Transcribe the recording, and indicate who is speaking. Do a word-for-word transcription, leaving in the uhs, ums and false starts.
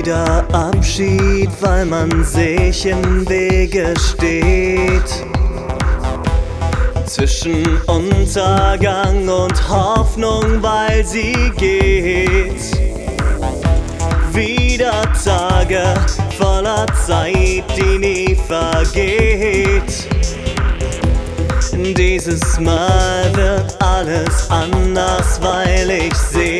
Speaker 1: Wieder Abschied, weil man sich im Wege steht. Zwischen Untergang und Hoffnung, weil sie geht. Wieder Tage voller Zeit, die nie vergeht. Dieses Mal wird alles anders, weil ich sehe,